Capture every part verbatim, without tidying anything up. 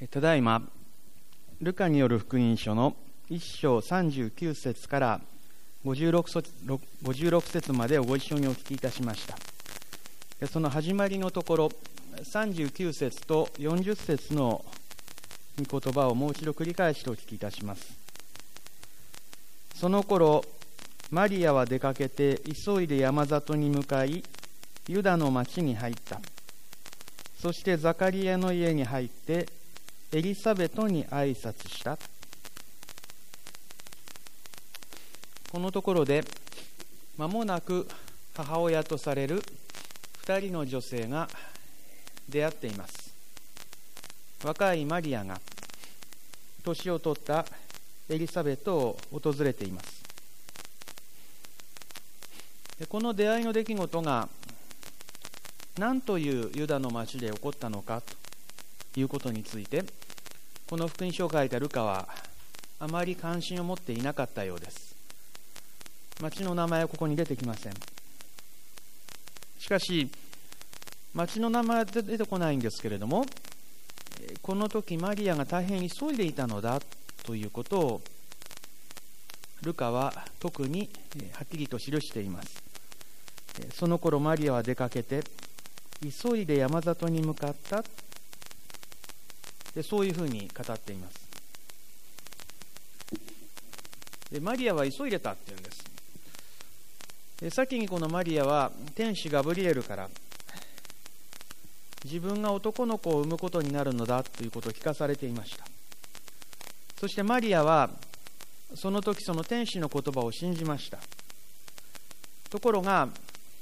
ただいまルカによる福音書のいっ章さんじゅうきゅう節からごじゅうろく節までをご一緒にお聞きいたしました。その始まりのところさんじゅうきゅう節とよんじゅう節の御言葉をもう一度繰り返してお聞きいたします。その頃マリアは出かけて急いで山里に向かいユダの町に入った。そしてザカリアの家に入ってエリサベトに挨拶した。このところで間もなく母親とされる二人の女性が出会っています。若いマリアが年を取ったエリサベトを訪れています。この出会いの出来事が何というユダの町で起こったのかということについて、この福音書を書いたルカはあまり関心を持っていなかったようです。町の名前はここに出てきません。しかし町の名前は出てこないんですけれども、この時マリアが大変急いでいたのだということをルカは特にはっきりと記しています。その頃マリアは出かけて急いで山里に向かったで、そういうふうに語っています。でマリアは急いでたっていうんです。で先にこのマリアは天使ガブリエルから自分が男の子を産むことになるのだということを聞かされていました。そしてマリアはその時その天使の言葉を信じました。ところが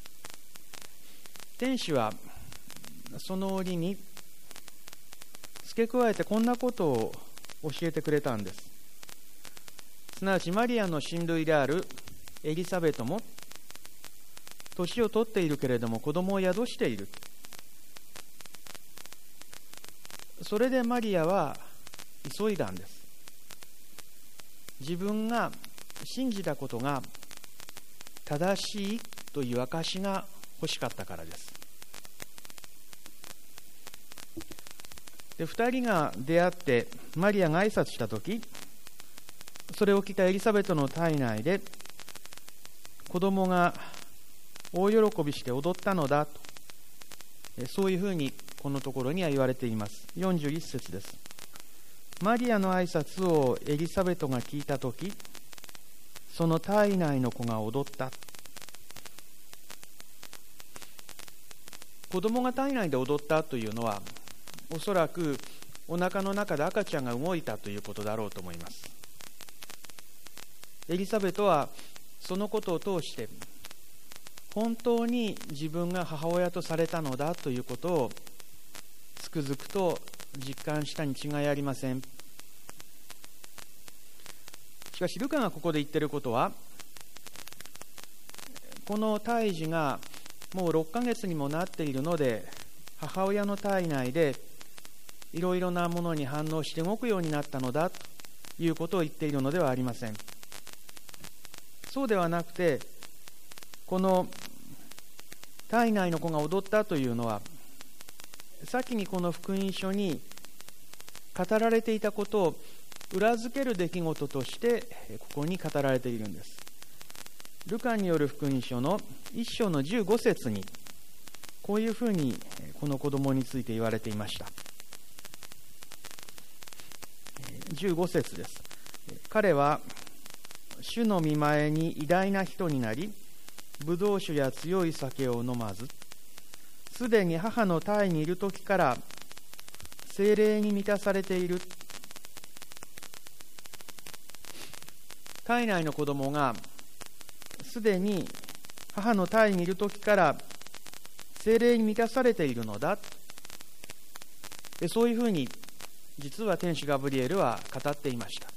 天使はその折に付け加えてこんなことを教えてくれたんです。すなわちマリアの親類であるエリサベトも年を取っているけれども子供を宿している。それでマリアは急いだんです。自分が信じたことが正しいという証が欲しかったからです。で二人が出会ってマリアが挨拶したとき、それを聞いたエリサベトの体内で子供が大喜びして踊ったのだと、そういうふうにこのところには言われています。よんじゅういち節です。マリアの挨拶をエリサベトが聞いたとき、その体内の子が踊った。子供が体内で踊ったというのは、おそらくお腹の中で赤ちゃんが動いたということだろうと思います。エリザベトはそのことを通して本当に自分が母親とされたのだということをつくづくと実感したに違いありません。しかしルカがここで言っていることは、この胎児がもうろっかげつにもなっているので、母親の体内でいろいろなものに反応して動くようになったのだということを言っているのではありません。そうではなくて、この体内の子が踊ったというのは、先にこの福音書に語られていたことを裏付ける出来事としてここに語られているんです。ルカによる福音書のいっ章のじゅうご節にこういうふうにこの子供について言われていました。じゅうご節です。彼は主の御前に偉大な人になり、ブドウ酒や強い酒を飲まず、すでに母の胎にいる時から聖霊に満たされている。体内の子供がすでに母の胎にいる時から聖霊に満たされているのだ。でそういうふうに実は天使ガブリエルは語っていました。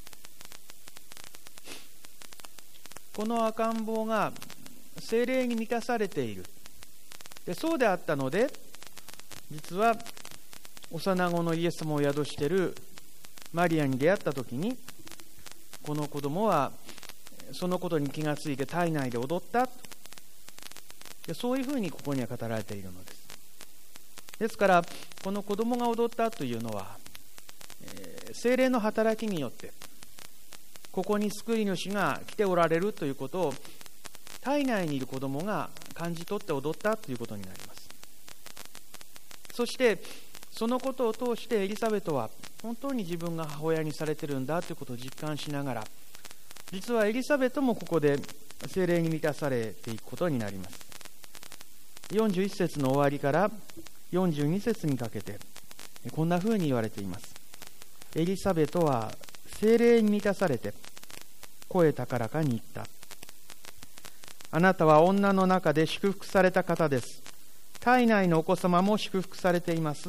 この赤ん坊が聖霊に満たされている。でそうであったので、実は幼子のイエス様を宿しているマリアに出会ったときに、この子供はそのことに気がついて体内で踊った。でそういうふうにここには語られているのです。ですからこの子供が踊ったというのは、 聖霊の働きによってここに救い主が来ておられるということを体内にいる子供が感じ取って踊ったということになります。そしてそのことを通してエリザベトは本当に自分が母親にされているんだということを実感しながら、実はエリザベトもここで聖霊に満たされていくことになります。よんじゅういっ節の終わりからよんじゅうに節にかけてこんなふうに言われています。エリザベトは聖霊に満たされて声高らかに言った。あなたは女の中で祝福された方です。体内のお子様も祝福されています。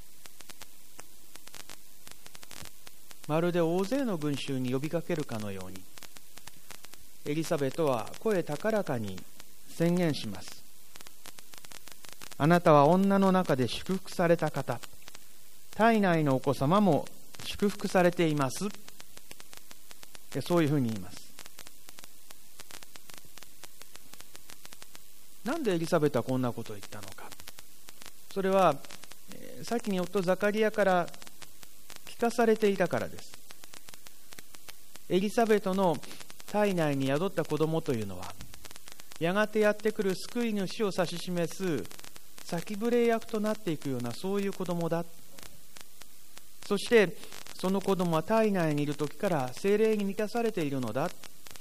まるで大勢の群衆に呼びかけるかのように、エリザベトは声高らかに宣言します。あなたは女の中で祝福された方、体内のお子様も祝福されています。そういうふうに言います。なんでエリザベトはこんなことを言ったのか。それは先に夫ザカリアから聞かされていたからです。エリザベトの体内に宿った子供というのは、やがてやってくる救い主を指し示す先触れ役となっていくような、そういう子供だ。そしてその子供は体内にいる時から聖霊に満たされているのだ。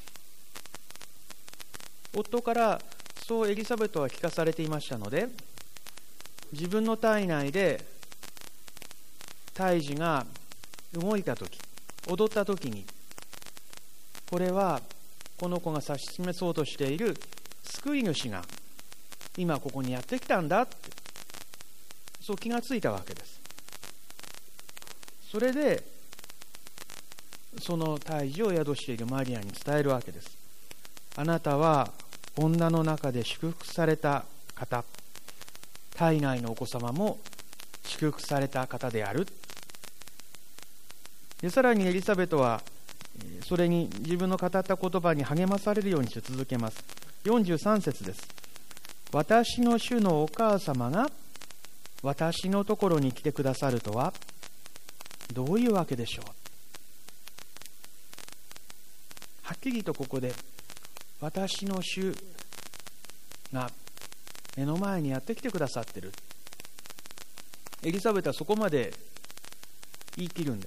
夫からそうエリザベトは聞かされていましたので、自分の体内で胎児が動いた時、踊った時に、これはこの子が指し示そうとしている救い主が今ここにやってきたんだって、そう気がついたわけです。それでその胎児を宿しているマリアに伝えるわけです。あなたは女の中で祝福された方、体内のお子様も祝福された方である。でさらにエリザベトはそれに自分の語った言葉に励まされるようにして続けます。よんじゅうさん節です。私の主のお母様が私のところに来てくださるとはどういうわけでしょう。はっきりとここで私の主が目の前にやってきてくださっている。エリザベトはそこまで言い切るんです。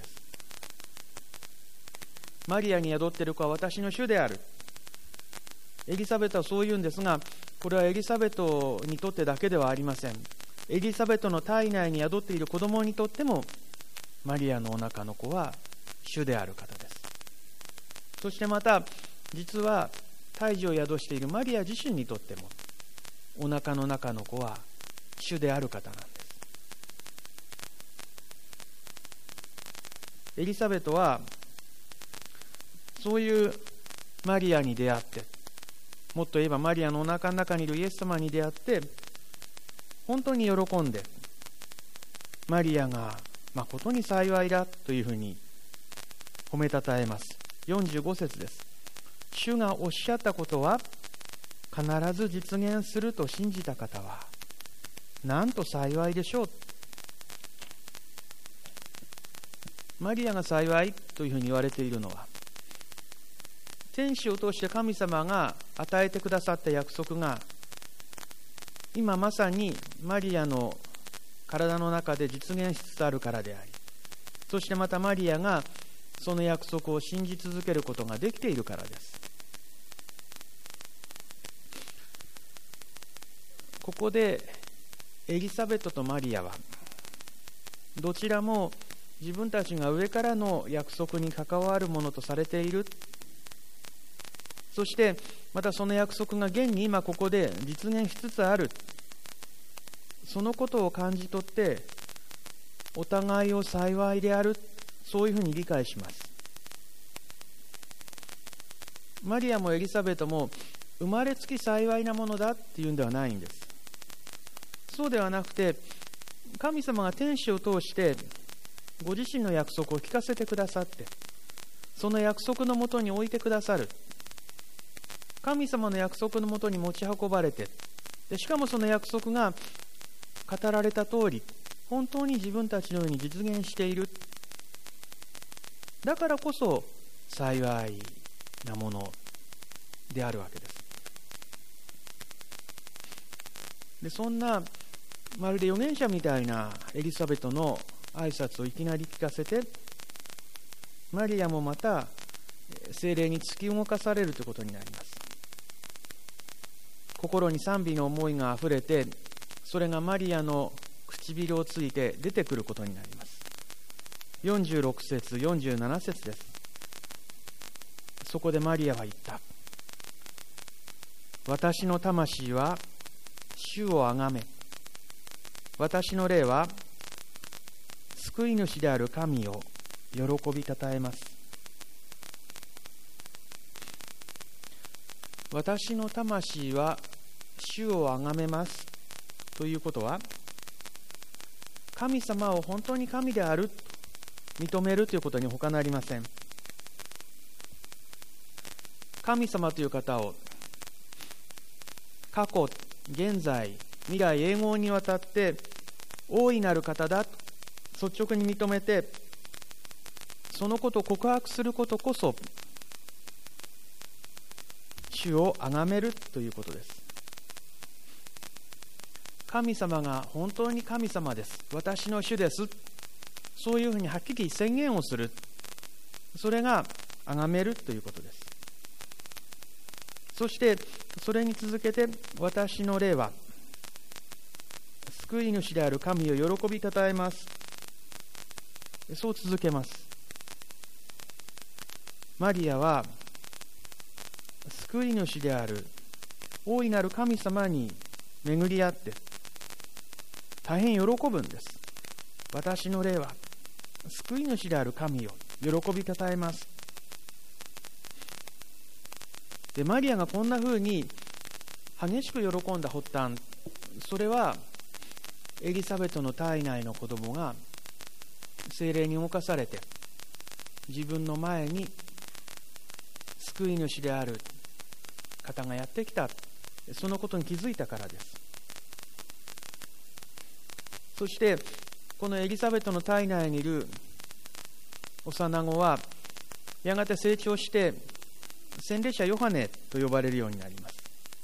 マリアに宿っている子は私の主である。エリザベトはそう言うんですが、これはエリザベトにとってだけではありません。エリザベトの体内に宿っている子供にとっても、マリアのお腹の子は主である方です。そしてまた、実は胎児を宿しているマリア自身にとっても、お腹の中の子は主である方なんです。エリザベトはそういうマリアに出会って、もっと言えばマリアのお腹の中にいるイエス様に出会って、本当に喜んで、マリアが誠に幸いだというふうに褒めたたえます。よんじゅうご節です。主がおっしゃったことは必ず実現すると信じた方はなんと幸いでしょう。マリアが幸いというふうに言われているのは、天使を通して神様が与えてくださった約束が今まさにマリアの体の中で実現しつつあるからであり、そしてまたマリアがその約束を信じ続けることができているからです。ここでエリザベトとマリアはどちらも自分たちが上からの約束に関わるものとされている。そしてまたその約束が現に今ここで実現しつつある。そのことを感じ取ってお互いを幸いである、そういうふうに理解します。マリアもエリザベトも生まれつき幸いなものだっていうんではないんです。そうではなくて、神様が天使を通してご自身の約束を聞かせてくださって、その約束のもとに置いてくださる。神様の約束のもとに持ち運ばれて、でしかもその約束が語られた通り、本当に自分たちのように実現している。 だからこそ幸いなものであるわけです。で、そんなまるで預言者みたいなエリザベトの挨拶をいきなり聞かせて、マリアもまた聖霊に突き動かされるということになります。心に賛美の思いがあふれて、それがマリアの唇をついて出てくることになります。よんじゅうろく節、よんじゅうなな節です。そこでマリアは言った。私の魂は主をあがめ、私の霊は救い主である神を喜びたたえます。私の魂は主をあがめますということは、神様を本当に神であると認めるということに他なりません。神様という方を過去、現在、未来、永遠にわたって大いなる方だと率直に認めて、そのことを告白することこそ主をあがめるということです。神様が本当に神様です、私の主です、そういうふうにはっきり宣言をする、それがあがめるということです。そしてそれに続けて、私の霊は救い主である神を喜びたたえます、そう続けます。マリアは救い主である大いなる神様に巡り合って大変喜ぶんです。私の霊は救い主である神を喜びたたえます。で、マリアがこんなふうに激しく喜んだ発端、それはエリザベトの体内の子供が聖霊に動かされて自分の前に救い主である方がやってきた、そのことに気づいたからです。そしてこのエリザベトの体内にいる幼子はやがて成長して洗礼者ヨハネと呼ばれるようになります。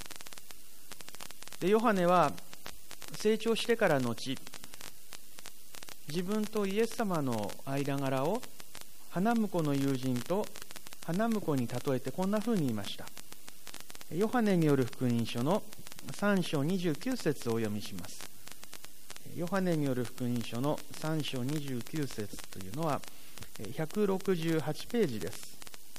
で、ヨハネは成長してからのち、自分とイエス様の間柄を花婿の友人と花婿に例えてこんなふうに言いました。ヨハネによる福音書のさん章にじゅうきゅう節をお読みします。ヨハネによる福音書のさん章にじゅうきゅう節というのはひゃくろくじゅうはちページです。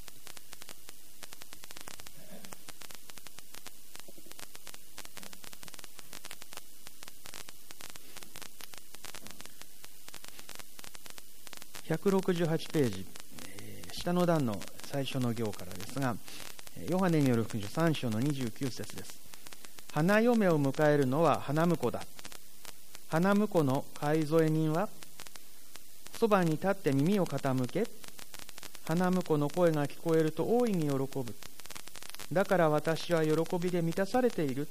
ひゃくろくじゅうはちページ、下の段の最初の行からですが、ヨハネによる福音書さん章のにじゅうきゅう節です。花嫁を迎えるのは花婿だ。花婿の買添人はそばに立って耳を傾け、花婿の声が聞こえると大いに喜ぶ。だから私は喜びで満たされている。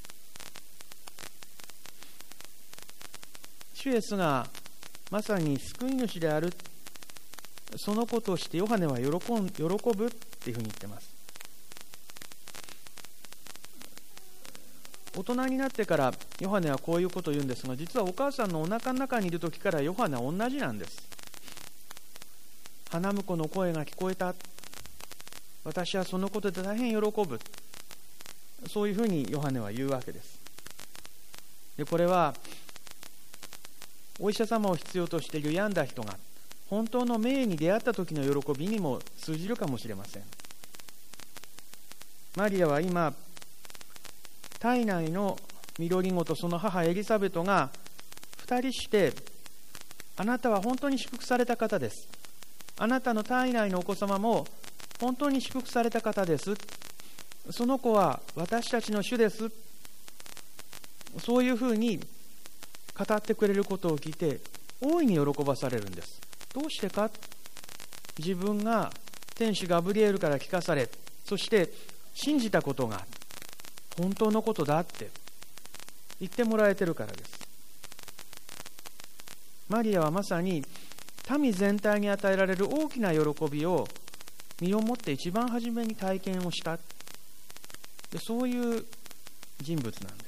主イエスがまさに救い主である、そのことをしてヨハネは喜ん喜ぶっていうふうに言ってます。大人になってからヨハネはこういうことを言うんですが、実はお母さんのお腹の中にいる時からヨハネは同じなんです。花婿の声が聞こえた、私はそのことで大変喜ぶ、そういうふうにヨハネは言うわけです。で、これはお医者様を必要としている病んだ人が本当の名医に出会った時の喜びにも通じるかもしれません。マリアは今、体内の緑子とその母エリザベトが二人して、あなたは本当に祝福された方です、あなたの体内のお子様も本当に祝福された方です、その子は私たちの主です、そういうふうに語ってくれることを聞いて大いに喜ばされるんです。どうしてか、自分が天使ガブリエルから聞かされ、そして信じたことが本当のことだって言ってもらえてるからです。マリアはまさに民全体に与えられる大きな喜びを身をもって一番初めに体験をした。でそういう人物なんです。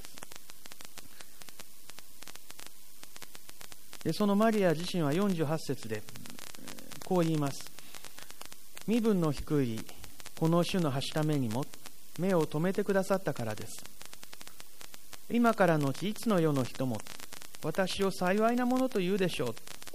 でそのマリア自身はよんじゅうはち節でこう言います。身分の低いこの主のはしためにも目を留めてくださったからです。今からのちいつの世の人も私を幸いなものと言うでしょう。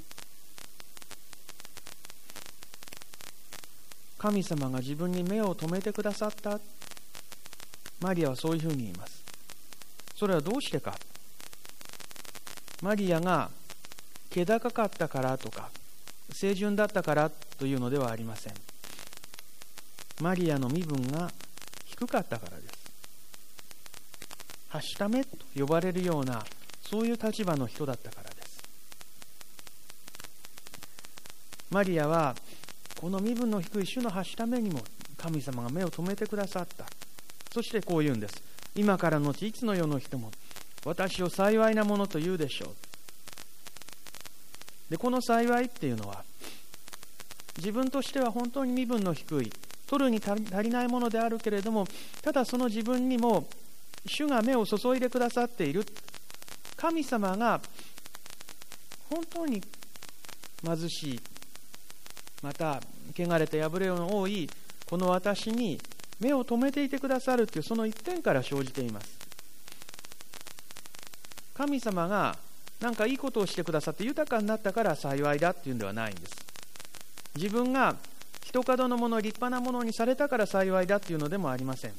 神様が自分に目を留めてくださった。マリアはそういうふうに言います。それはどうしてか。マリアが気高かったからとか清純だったからというのではありません。マリアの身分が低かったからです。はしためと呼ばれるようなそういう立場の人だったからです。マリアはこの身分の低い主のはしためにも神様が目を留めてくださった。そしてこう言うんです。今からのちいつの世の人も私を幸いなものと言うでしょう。でこの幸いっていうのは自分としては本当に身分の低い取るに足りないものであるけれども、ただその自分にも主が目を注いでくださっている。神様が本当に貧しい、また汚れて破れの多いこの私に目を留めていてくださるというその一点から生じています。神様が何かいいことをしてくださって豊かになったから幸いだっていうんではないんです。自分が一角のもの、立派なものにされたから幸いだっていうのでもありません。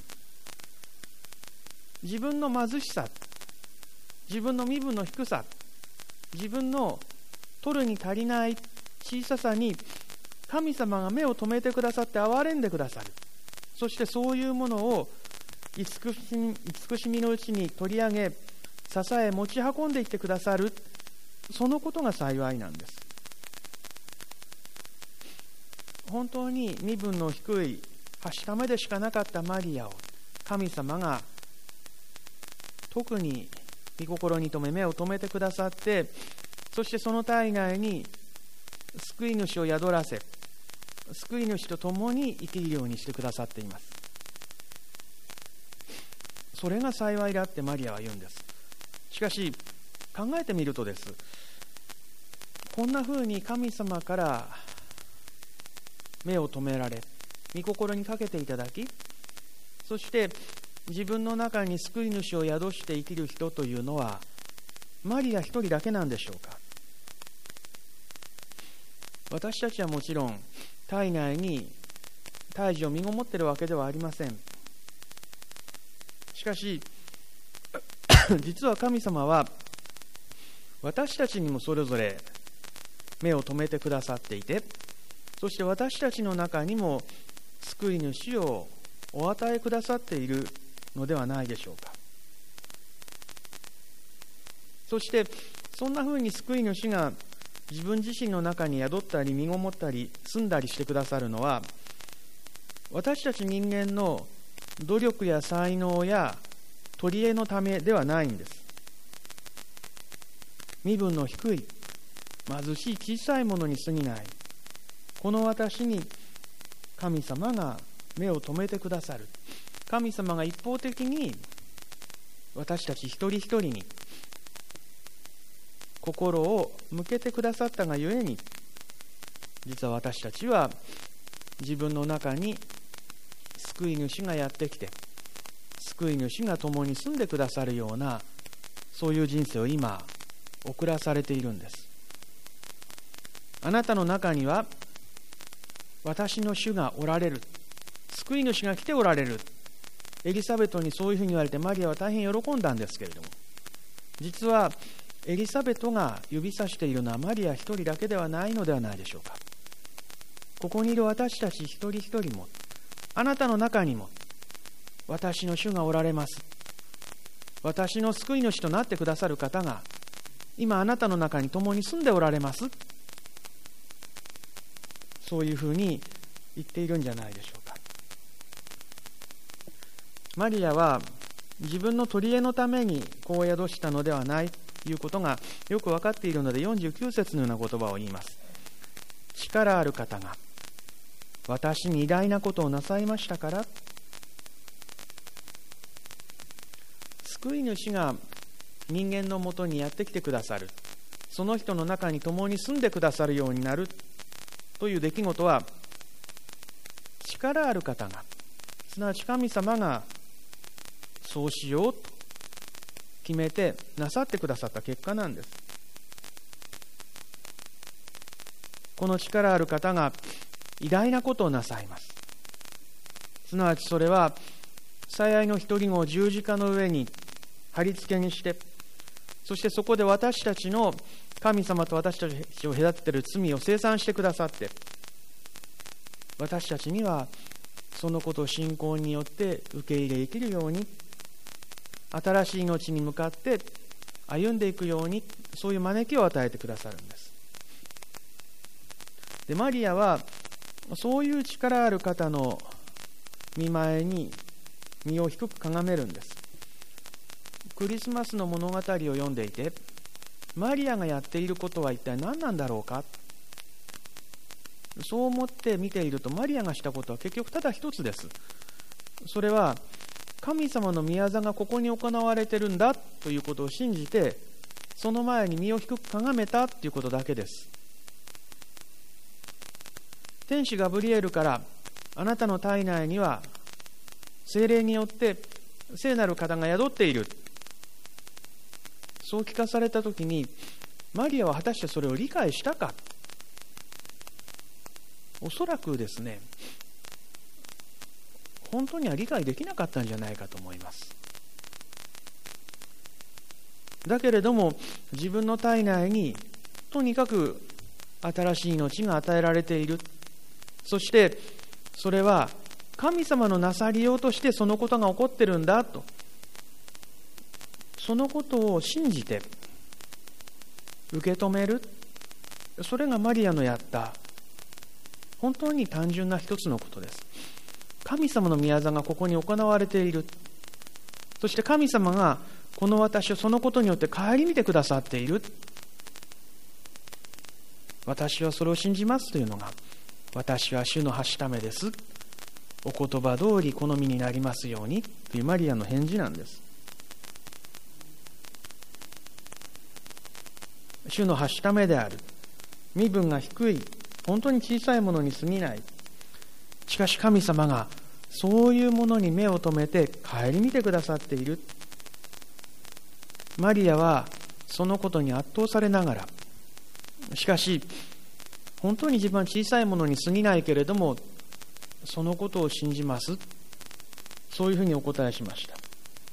自分の貧しさ、自分の身分の低さ、自分の取るに足りない小ささに神様が目を留めてくださって憐れんでくださる。そしてそういうものを慈しみ、慈しみのうちに取り上げ、支え持ち運んでいってくださる。そのことが幸いなんです。本当に身分の低いはしためでしかなかったマリアを神様が特に御心に留め目を留めてくださって、そしてその体内に救い主を宿らせ、救い主と共に生きるようにしてくださっています。それが幸いだってマリアは言うんです。しかし考えてみるとです、こんなふうに神様から目を留められ、御心にかけていただき、そして自分の中に救い主を宿して生きる人というのはマリア一人だけなんでしょうか。私たちはもちろん体内に胎児を身ごもっているわけではありません。しかし実は神様は私たちにもそれぞれ目を留めてくださっていて、そして私たちの中にも救い主をお与えくださっているのではないでしょうか。そしてそんなふうに救い主が自分自身の中に宿ったり身ごもったり住んだりしてくださるのは、私たち人間の努力や才能や取り柄のためではないんです。身分の低い貧しい小さいものに過ぎないこの私に神様が目を留めてくださる。神様が一方的に私たち一人一人に心を向けてくださったがゆえに、実は私たちは自分の中に救い主がやってきて、救い主が共に住んでくださるような、そういう人生を今送らされているんです。あなたの中には私の主がおられる、救い主が来ておられる。エリザベトにそういうふうに言われてマリアは大変喜んだんですけれども、実はエリザベトが指さしているのはマリア一人だけではないのではないでしょうか。ここにいる私たち一人一人も、あなたの中にも私の主がおられます。私の救い主となってくださる方が今あなたの中に共に住んでおられます。そういうふうに言っているんじゃないでしょうか。マリアは自分の取り柄のために子を宿したのではないということがよく分かっているので、よんじゅうきゅう節のような言葉を言います。 力ある方が私に偉大なことをなさいましたから、救い主が人間のもとにやってきてくださる、その人の中に共に住んでくださるようになるという出来事は、力ある方が、すなわち神様がそうしようと決めてなさってくださった結果なんです。この力ある方が偉大なことをなさいます。すなわちそれは、最愛の一人子を十字架の上に貼り付けにして、そしてそこで私たちの神様と私たちを隔てている罪を清算してくださって、私たちにはそのことを信仰によって受け入れできるように、新しい命に向かって歩んでいくように、そういう招きを与えてくださるんです。で、マリアはそういう力ある方の御前に身を低くかがめるんです。クリスマスの物語を読んでいて、マリアがやっていることは一体何なんだろうか、そう思って見ていると、マリアがしたことは結局ただ一つです。それは神様の御業がここに行われているんだということを信じて、その前に身を低くかがめたということだけです。天使ガブリエルから、あなたの体内には聖霊によって聖なる方が宿っている、そう聞かされたときに、マリアは果たしてそれを理解したか。おそらくですね、本当には理解できなかったんじゃないかと思います。だけれども、自分の体内にとにかく新しい命が与えられている、そしてそれは神様のなさりようとしてそのことが起こってるんだと、そのことを信じて受け止める、それがマリアのやった本当に単純な一つのことです。神様の御業がここに行われている、そして神様がこの私をそのことによって顧みてくださっている、私はそれを信じますというのが、私は主のはしためです、お言葉通り好みになりますようにというマリアの返事なんです。主のはしためである、身分が低い、本当に小さいものに過ぎない。しかし神様がそういうものに目を留めて顧みてくださっている。マリアはそのことに圧倒されながら、しかし本当に自分は小さいものに過ぎないけれども、そのことを信じます、そういうふうにお答えしました。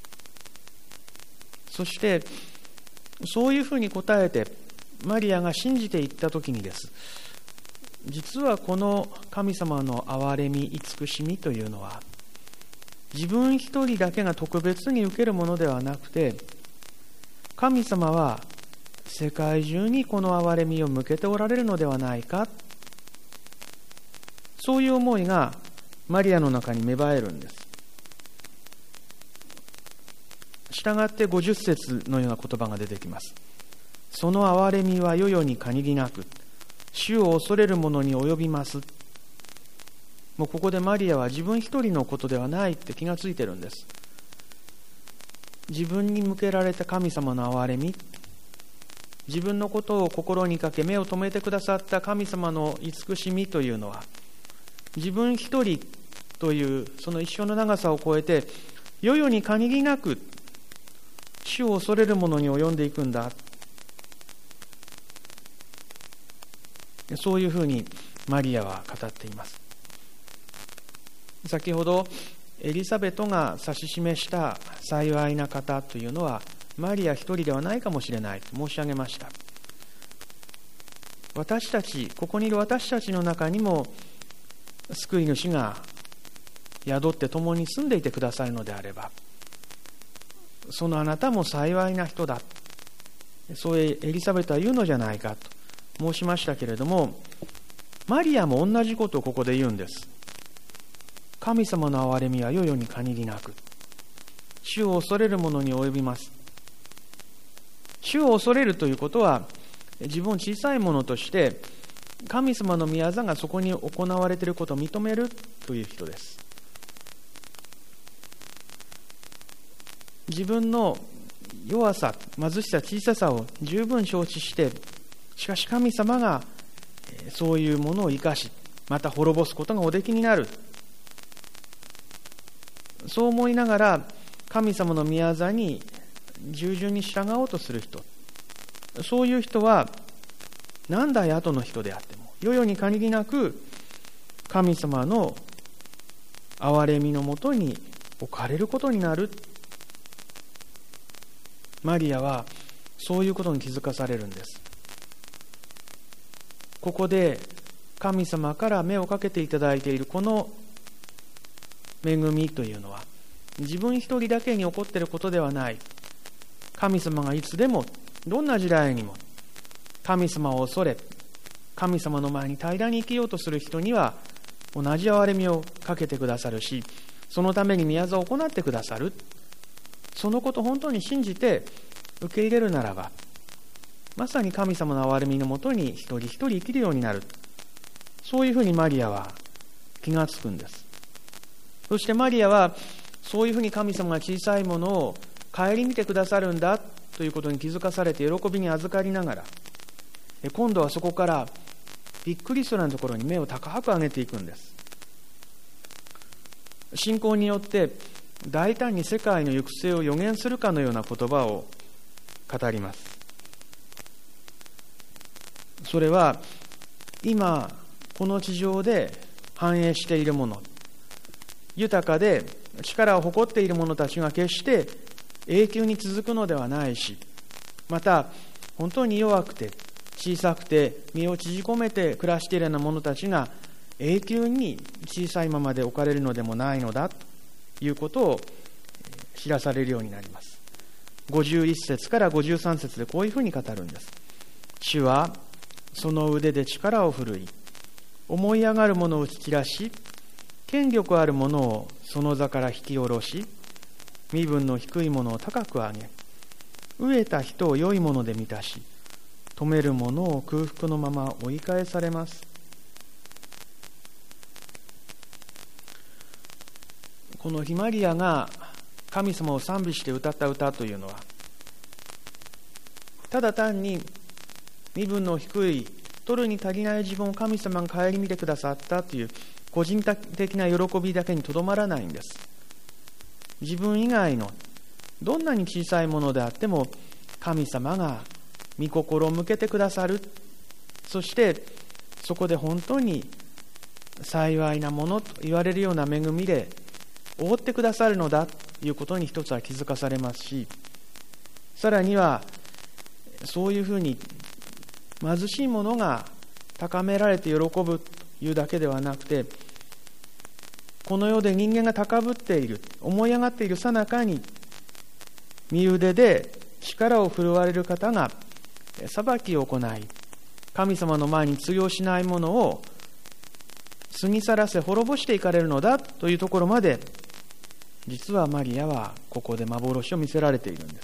そしてそういうふうに答えてマリアが信じていったときにです、実はこの神様の憐れみ慈しみというのは、自分一人だけが特別に受けるものではなくて、神様は世界中にこの憐れみを向けておられるのではないか、そういう思いがマリアの中に芽生えるんです。したがってごじゅっ節のような言葉が出てきます。その憐れみは世々に限りなく、主を恐れる者に及びます。もうここでマリアは自分一人のことではないって気がついてるんです。自分に向けられた神様の憐れみ、自分のことを心にかけ目を留めてくださった神様の慈しみというのは、自分一人というその一生の長さを超えて、世々に限りなく主を恐れる者に及んでいくんだ、そういうふうにマリアは語っています。先ほどエリザベトが指し示した幸いな方というのはマリア一人ではないかもしれないと申し上げました。私たち、ここにいる私たちの中にも救い主が宿って共に住んでいてくださるのであれば、そのあなたも幸いな人だ、そうエリザベトは言うのじゃないかと申しましたけれども、マリアも同じことをここで言うんです。神様の憐れみは世々に限りなく、主を恐れる者に及びます。主を恐れるということは、自分を小さいものとして神様の御業がそこに行われていることを認めるという人です。自分の弱さ、貧しさ、小ささを十分承知して、しかし神様がそういうものを生かし、また滅ぼすことがおできになる。そう思いながら神様の御業に従順に従おうとする人、そういう人は何代後の人であっても世々に限りなく神様の憐れみのもとに置かれることになる。マリアはそういうことに気づかされるんです。ここで神様から目をかけていただいているこの恵みというのは、自分一人だけに起こっていることではない。神様がいつでもどんな時代にも神様を恐れ、神様の前に平らに生きようとする人には同じ憐れみをかけてくださるし、そのために御業を行ってくださる。そのことを本当に信じて受け入れるならば、まさに神様の憐れみのもとに一人一人生きるようになる。そういうふうにマリアは気がつくんです。そしてマリアはそういうふうに神様が小さいものを顧みてくださるんだということに気づかされて喜びに預かりながら、今度はそこからびっくりするようなところに目を高く上げていくんです。信仰によって大胆に世界の行く末を予言するかのような言葉を語ります。それは今この地上で繁栄しているもの、豊かで力を誇っている者たちが決して永久に続くのではないし、また本当に弱くて小さくて身を縮こめて暮らしているような者たちが永久に小さいままで置かれるのでもないのだということを知らされるようになります。ごじゅういっ節からごじゅうさん節でこういうふうに語るんです。主はその腕で力を振るい、思い上がる者を打ち散らし、権力ある者をその座から引き下ろし、身分の低い者を高く上げ、飢えた人を良いもので満たし、富める者を空腹のまま追い返されます。このマリアが神様を賛美して歌った歌というのは、ただ単に身分の低い、取るに足りない自分を神様が顧みてくださったという個人的な喜びだけにとどまらないんです。自分以外のどんなに小さいものであっても神様が御心を向けてくださる。そしてそこで本当に幸いなものと言われるような恵みで覆ってくださるのだということに一つは気づかされますし、さらにはそういうふうに貧しい者が高められて喜ぶというだけではなくて、この世で人間が高ぶっている、思い上がっている最中に身腕で力を振るわれる方が裁きを行い、神様の前に通用しないものを過ぎ去らせ滅ぼしていかれるのだというところまで、実はマリアはここで幻を見せられているんです。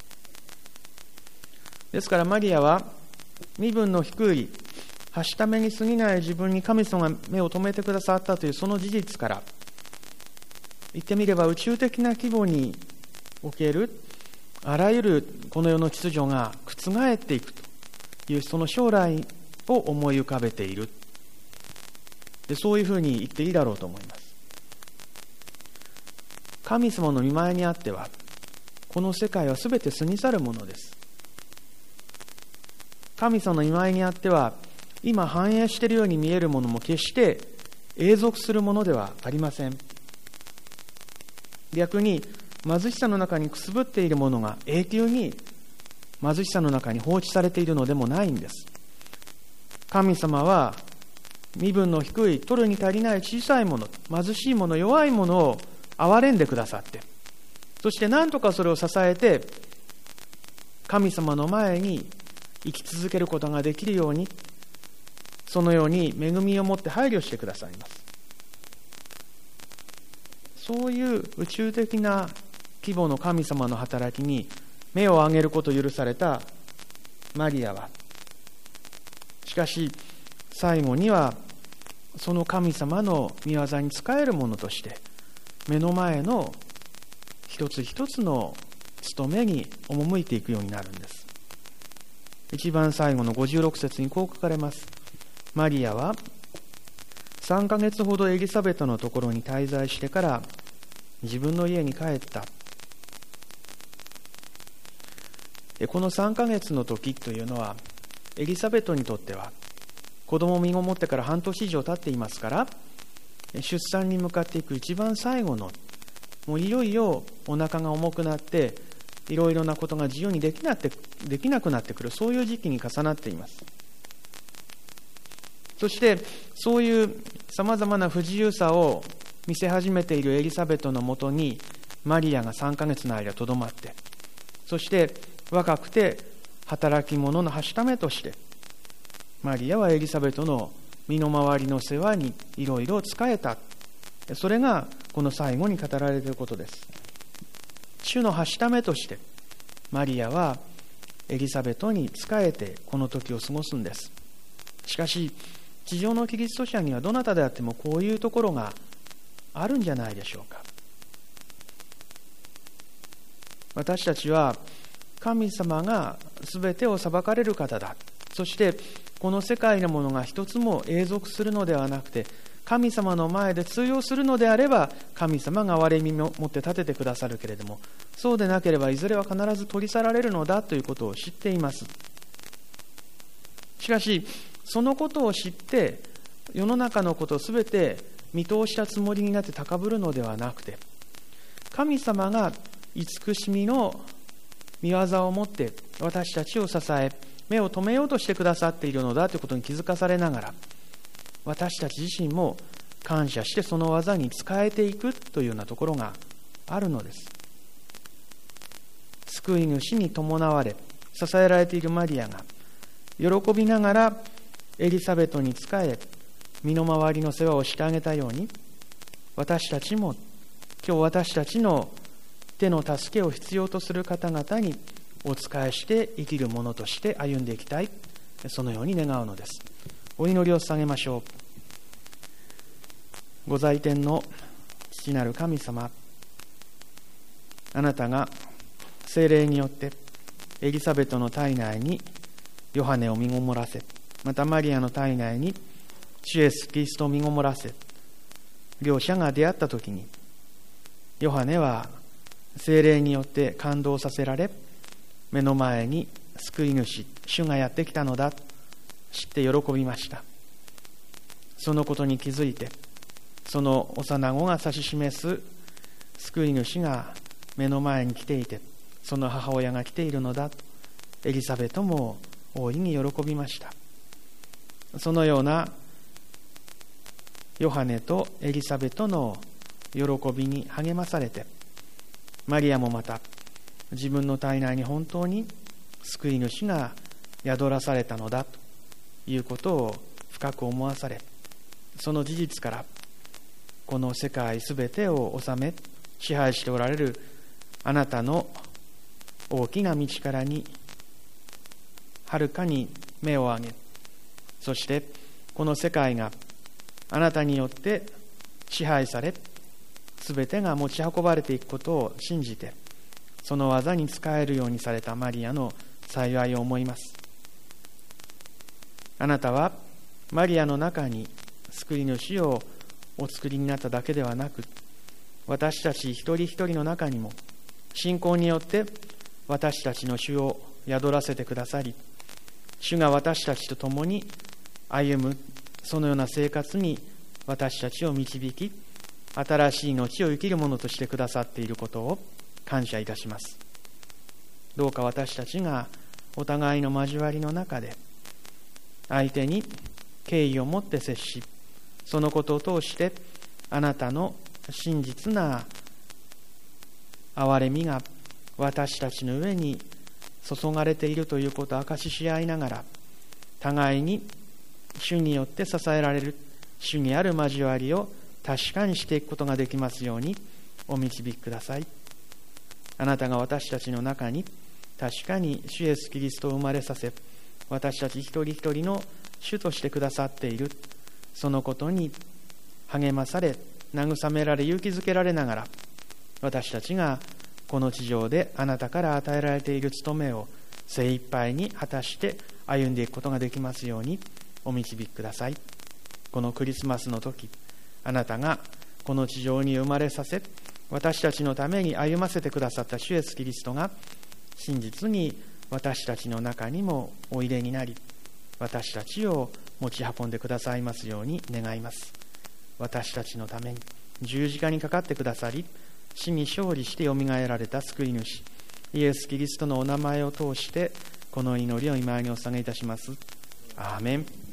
ですからマリアは身分の低い、はしために過ぎない自分に神様が目を留めてくださったというその事実から、言ってみれば宇宙的な規模におけるあらゆるこの世の秩序が覆っていくというその将来を思い浮かべている。で、そういうふうに言っていいだろうと思います。神様の御前にあってはこの世界はすべて過ぎ去るものです。神様の御前にあっては今繁栄しているように見えるものも決して永続するものではありません。逆に貧しさの中にくすぶっているものが永久に貧しさの中に放置されているのでもないんです。神様は身分の低い、取るに足りない小さいもの、貧しいもの、弱いものを憐れんでくださって、そして何とかそれを支えて神様の前に生き続けることができるように、そのように恵みを持って配慮してくださいます。そういう宇宙的な規模の神様の働きに目を上げることを許されたマリアは、しかし最後にはその神様の御業に仕えるものとして目の前の一つ一つの務めに赴いていくようになるんです。一番最後のごじゅうろく節にこう書かれます。マリアはさんかげつほどエリザベトのところに滞在してから自分の家に帰った。このさんかげつの時というのはエリザベトにとっては子供を身ごもってから半年以上経っていますから、出産に向かっていく一番最後の、もういよいよお腹が重くなっていろいろなことが自由にできなってできなくなってくる、そういう時期に重なっています。そしてそういうさまざまな不自由さを見せ始めているエリザベトのもとにマリアがさんかげつの間とどまって、そして若くて働き者のはしためとしてマリアはエリザベトの身の回りの世話にいろいろ仕えた。それがこの最後に語られていることです。主のはしためとしてマリアはエリザベトに仕えてこの時を過ごすんです。しかし地上のキリスト者にはどなたであってもこういうところがあるんじゃないでしょうか。私たちは神様が全てを裁かれる方だ。そしてこの世界のものが一つも永続するのではなくて、神様の前で通用するのであれば神様が憐れみを持って立ててくださるけれども、そうでなければいずれは必ず取り去られるのだということを知っています。しかしそのことを知って世の中のことをすべて見通したつもりになって高ぶるのではなくて、神様が慈しみの御業をもって私たちを支え、目を留めようとしてくださっているのだということに気づかされながら、私たち自身も感謝してその技に仕えていくというようなところがあるのです。救い主に伴われ支えられているマリアが喜びながらエリザベトに仕え、身の回りの世話をしてあげたように、私たちも今日私たちの手の助けを必要とする方々にお仕えして生きる者として歩んでいきたい、そのように願うのです。お祈りを捧げましょう。ご在天の父なる神様、あなたが聖霊によってエリザベトの体内にヨハネを身ごもらせ、またマリアの体内に主イエスキリストを身ごもらせ、両者が出会ったときにヨハネは聖霊によって感動させられ、目の前に救い主主がやってきたのだ知って喜びました。そのことに気づいて、その幼子が指し示す救い主が目の前に来ていて、その母親が来ているのだ、エリザベトも大いに喜びました。そのようなヨハネとエリザベトの喜びに励まされて、マリアもまた自分の体内に本当に救い主が宿らされたのだということを深く思わされ、その事実からこの世界すべてを治め支配しておられるあなたの大きな道からにはるかに目を上げ、そしてこの世界があなたによって支配され、すべてが持ち運ばれていくことを信じて、その技に仕えるようにされたマリアの幸いを思います。あなたはマリアの中に救い主をお作りになっただけではなく、私たち一人一人の中にも信仰によって私たちの主を宿らせてくださり、主が私たちと共に歩むそのような生活に私たちを導き、新しい命を生きるものとしてくださっていることを感謝いたします。どうか私たちがお互いの交わりの中で相手に敬意を持って接し、そのことを通してあなたの真実な憐れみが私たちの上に注がれているということを証しし合いながら、互いに主によって支えられる主にある交わりを確かにしていくことができますようにお導きください。あなたが私たちの中に確かに主イエスキリストを生まれさせ、私たち一人一人の主としてくださっている、そのことに励まされ、慰められ、勇気づけられながら、私たちがこの地上であなたから与えられている務めを精一杯に果たして歩んでいくことができますようにお導きください。このクリスマスの時、あなたがこの地上に生まれさせ、私たちのために歩ませてくださった主イエスキリストが真実に私たちの中にもおいでになり、私たちを持ち運んでくださいますように願います。私たちのために十字架にかかってくださり、死に勝利してよみがえられた救い主イエス・キリストのお名前を通してこの祈りを今にお捧げいたします。アーメン。